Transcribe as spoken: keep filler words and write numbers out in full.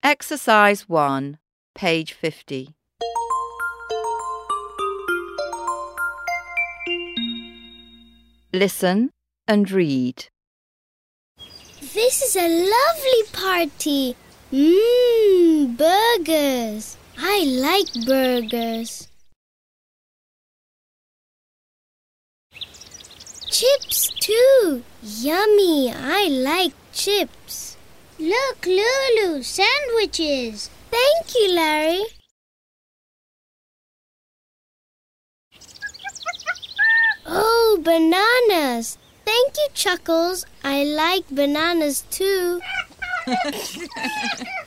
Exercise one, page fifty. Listen and read. This is a lovely party. Mmm, burgers. I like burgers. Chips too. Yummy. I like chips. Look, Lulu, sandwiches. Thank you, Larry. Oh, bananas. Thank you, Chuckles. I like bananas too.